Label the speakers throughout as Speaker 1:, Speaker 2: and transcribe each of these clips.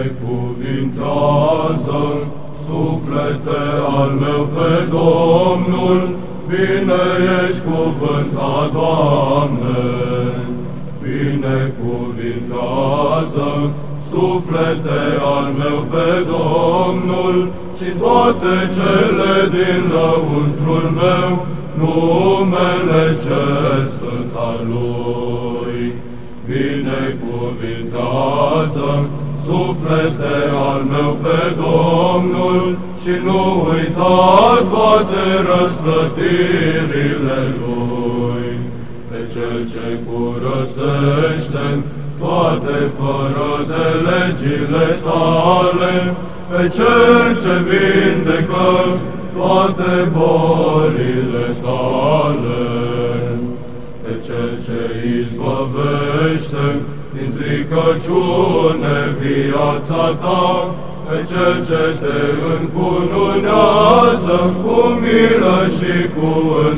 Speaker 1: Binecuvintează, suflete al meu, pe Domnul, bine ești cuvântat, Doamne. Binecuvintează, suflete al meu, pe Domnul, și toate cele din lăuntrul meu, numele cel sfânt al Lui. Binecuvintează, suflete al meu, pe Domnul, și nu uita toate răsplătirile Lui. Pe Cel ce curățește toate fără de legile Tale, pe Cel ce vindecă toate bolile Tale, pe Cel ce izbăvește din zicăciune viața Ta, pe Cel ce te încununează cu milă și cu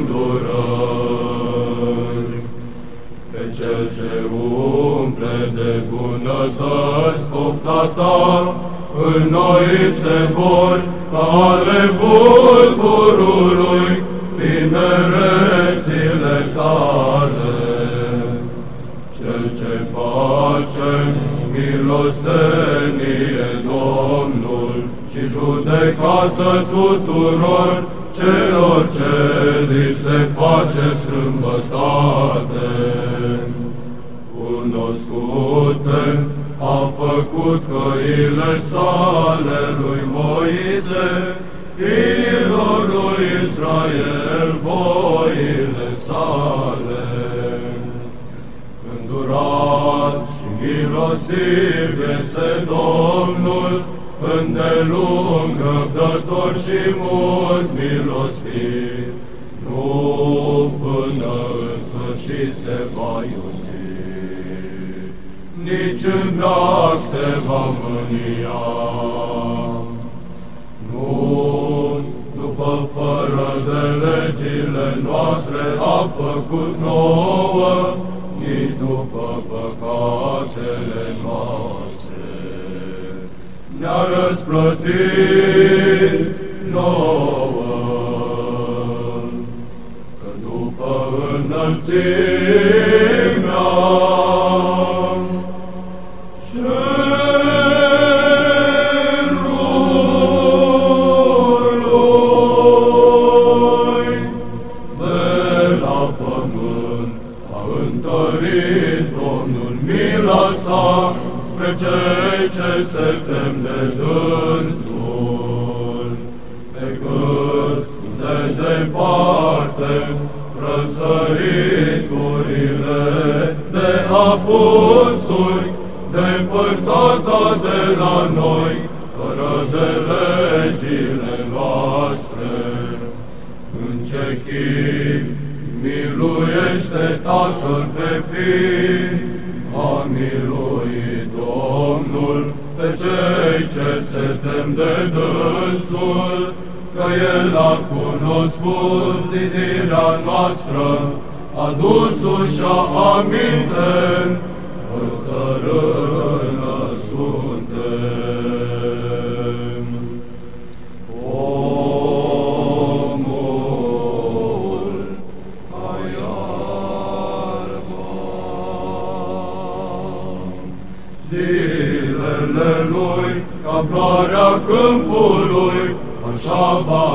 Speaker 1: îndurări, pe Cel ce umple de bunătăți pofta Ta, în noi se vor ale vulturului tinerețile Tale. Cel ce face milostenie, Domnul, și judecată tuturor celor ce li se face strâmbătate. Cunoscute a făcut căile sale lui Moise, fiilor lui Israel voile sale. Îndurat și milosiv este Domnul, îndelung răbdător și mult milostiv, nu până în sfârșit se va iuți, nici în veac se va mânia. Nu, după fără de legile noastre a făcut nouă, nici după păcatele noastre ne-a răsplătit nouă, că după înălțimea Domnul mila sa spre cei ce se tem de dânsul, pe cât de departe răsăriturile de apusuri, depărtata de la noi, fără de legile noastre. În ce chip miluiește Tatăl pe Fiul, a miluit Domnul pe cei ce se tem de dânsul, că El a cunoscut zidirea noastră, adus-și-a aminte, că țărână suntem. Zilele Lui, ca floarea câmpului, așa va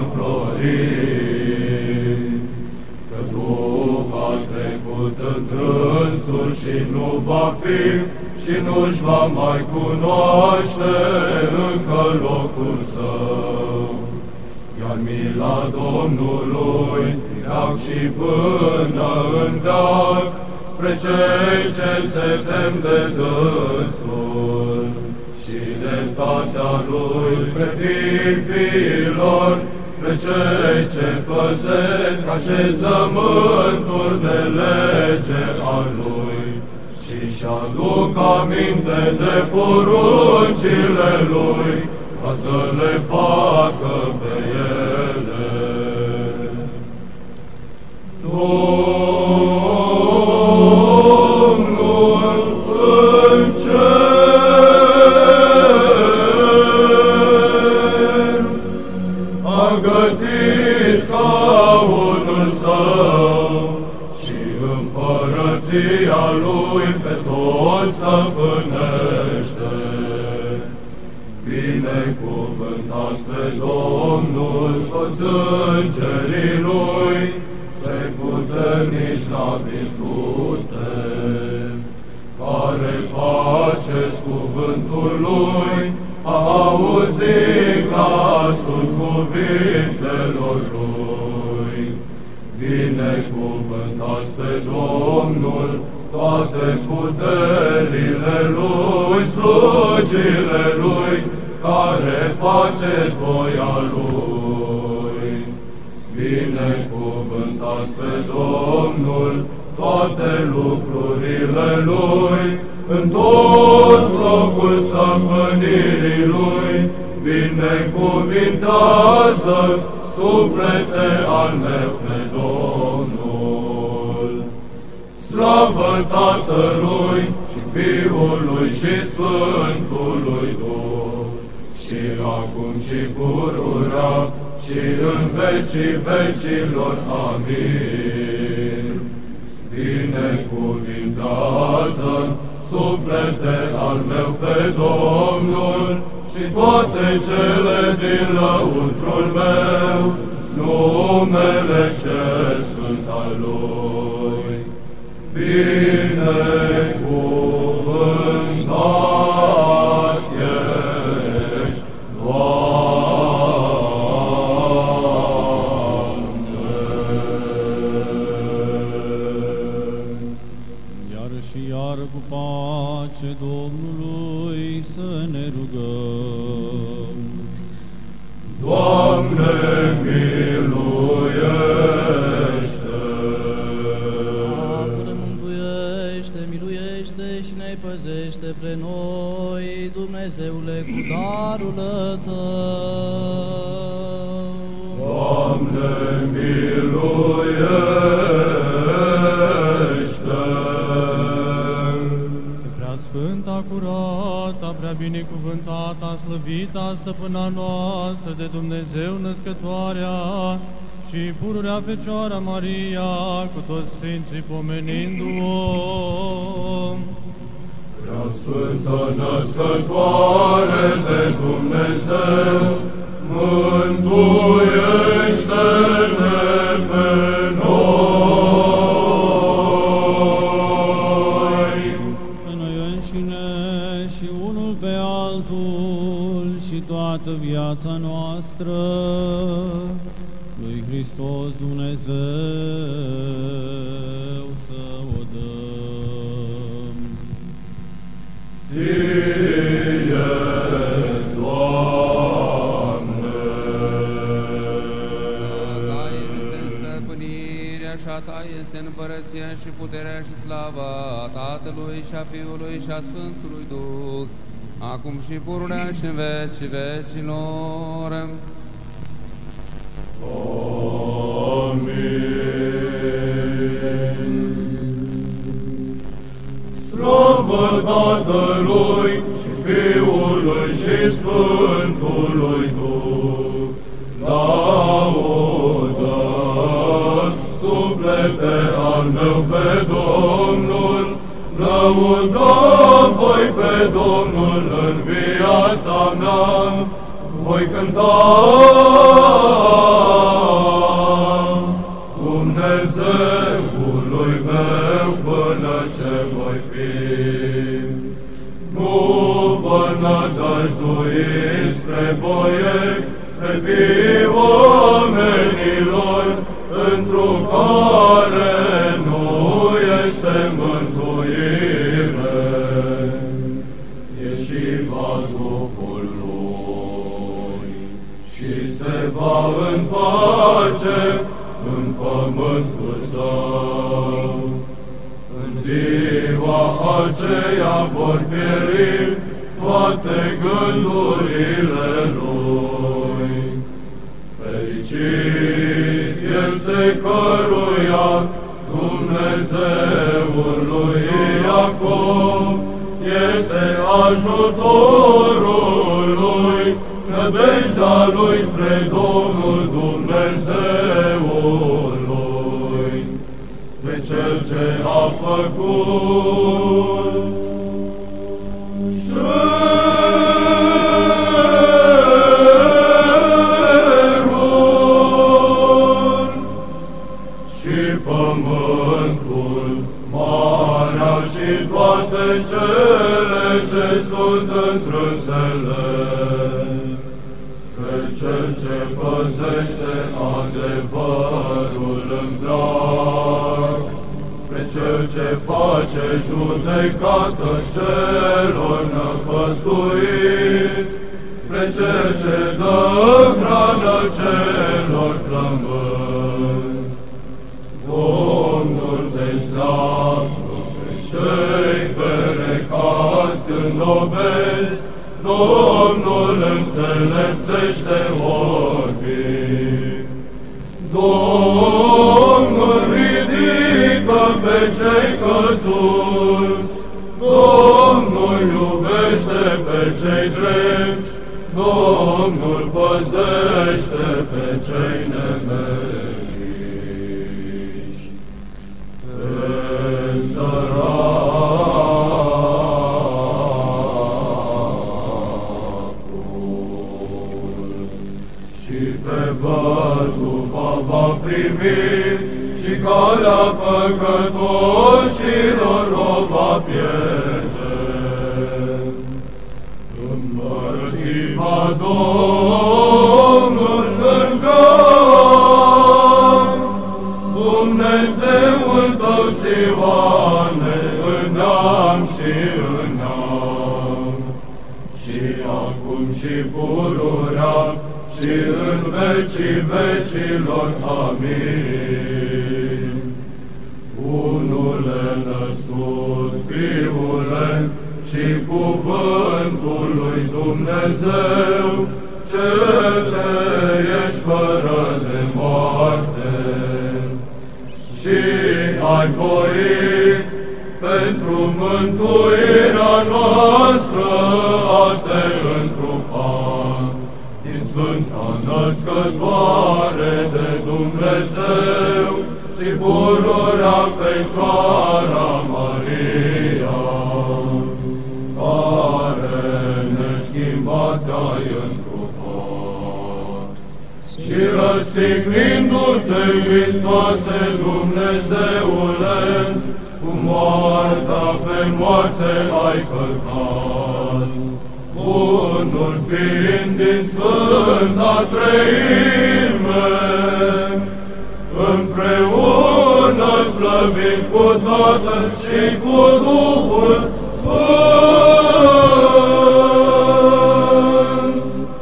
Speaker 1: înflori. Că Duh a trecut întrânsul și nu va fi, și nu-și va mai cunoaște încă locul Său. Iar mila Domnului, veac și până în veac, spre cei ce se tem de dânsul, și dreptatea Lui spre fiilor, spre cei ce păzesc așezământul de lege al Lui, și-și aduc aminte de poruncile Lui, ca să le facă pe ele. Domnul în cer împărăția Lui pe toți stăpânește. Binecuvântați pe Domnul toți îngerii Lui, cei puternici la virtute, care faceți cuvântul Lui, auziți glasul cuvintelor Lui. Binecuvântați pe Domnul toate puterile Lui, slugile Lui, care faceți voia Lui. Binecuvântați pe Domnul toate lucrurile Lui, în tot locul stăpânirii Lui. Binecuvintează, suflete al meu, pe Domnul. Slavă Tatălui și Fiului și Sfântului Duh, și acum și pururea și în vecii vecilor. Amin. Binecuvintează, suflete al meu, pe Domnul, și toate cele din lăuntrul meu, numele cel sfânt al Lui. Binecuvântat ești, Doamne.
Speaker 2: Iar și iar cu pace Domnului să ne rugăm.
Speaker 1: Doamne, miluiește!
Speaker 3: Apără, mântuiește, miluiește și ne păzește pre noi, Dumnezeule, cu darul Tău.
Speaker 1: Doamne, miluiește!
Speaker 2: Sfânta, curata, prea binecuvântata, slăvita, stăpâna noastră de Dumnezeu născătoarea și pururea Fecioara Maria, cu toți sfinții pomenindu-o.
Speaker 1: Prea Sfântă născătoare de Dumnezeu, mântuiește-ne pe noi.
Speaker 2: Pe noi înșine și unul pe altul și toată viața noastră lui Hristos Dumnezeu să o dăm.
Speaker 1: Ție, Doamne!
Speaker 4: Ta este stăpânirea și a Ta este împărăția și puterea și slava Tatălui și a Fiului și a Sfântului Duh, acum și pururea și în vecii vecilor.
Speaker 1: Amin. Slavă Tatălui și Fiului și Sfântului Duh, laudă, suflete al meu, pe Domnul, lăudăm voi pe Domnul în viața mea, voi cânta Dumnezeului meu până ce voi fi. Nu vă nădăjduiți spre voiec, spre fii oamenilor, întru care nu este mântuire. Ieșiva Duhului și se va întoarce în pământul său. În ziua aceea vor pieri toate gândurile lui. Fericit este căruia Dumnezeul lui Iacov este ajutorul lui, nădejdea lui spre Domnul Dumnezeul lui. Pe Cel ce a făcut cerul și pământul, marea și toate cele ce sunt întrânsele, spre Cel ce păzește adevărul în drag, spre Cel ce face judecată celor năpăstuiți, spre Cel ce dă hrană celor flămânzi. Domnul dezamă pe cei perecați îndobezi, Domnul înțelepțește orbii. Domnul ridică pe cei căzuți, Domnul iubește pe cei drepți, Domnul păzește pe cei nemeriți. Pe săracul și pe văduva va primi, și calea păcătoșilor o va pierde. Împărțiva Domnul în gar, Dumnezeul tău, Sioane, în neam și în neam, și acum și pururea și în vecii vecilor. Amin. Unule născut, Fiule, și cuvântul lui Dumnezeu, Cel ce ești fără de moarte, și ai voit pentru mântuirea noastră a te întrupa din Sfânta Născătoare de Dumnezeu și pururea Fecioara Maria, care neschimbat ai întrupat. Și răstignindu-te, Hristoase Dumnezeule, cu moartea pe moarte ai călcat, unul fiind din Sfânta Treime, împreună slăvit cu Tatăl și cu Duhul Sfânt,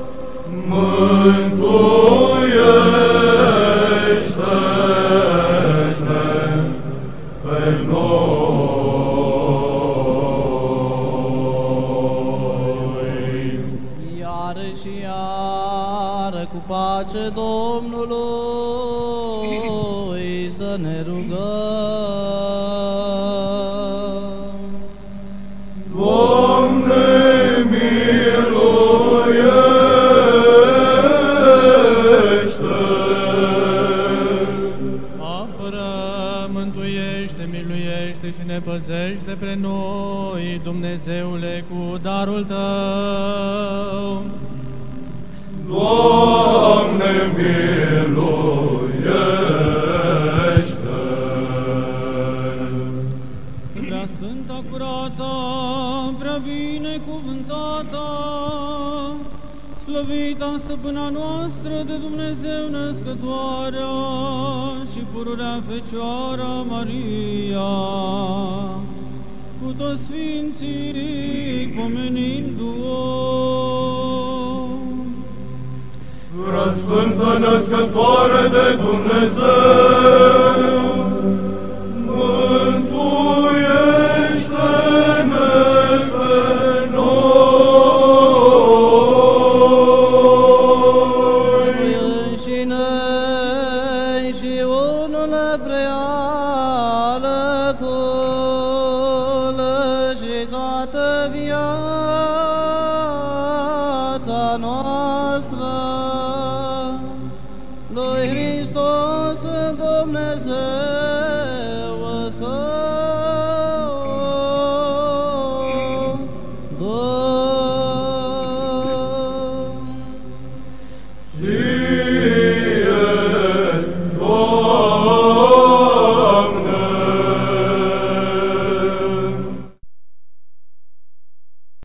Speaker 1: mântuiește-ne pe noi.
Speaker 3: Iară și iară cu pace Domnului să ne rugăm.
Speaker 1: Doamne, miluiește!
Speaker 2: Apără, mântuiește, miluiește și ne păzește pre noi, Dumnezeule, cu darul Tău.
Speaker 1: Doamne, miluiește!
Speaker 2: Prea Sfânta, curată, prea binecuvântată, slăvita stăpâna noastră de Dumnezeu născătoarea și pururea Fecioara Maria, cu toți sfinții pomenindu-o.
Speaker 1: Prea Sfântă Născătoare de Dumnezeu, mântuiește-ne pe noi!
Speaker 3: Înșine și unul prea alătul și toată viața noastră lui Hristos Dumnezeu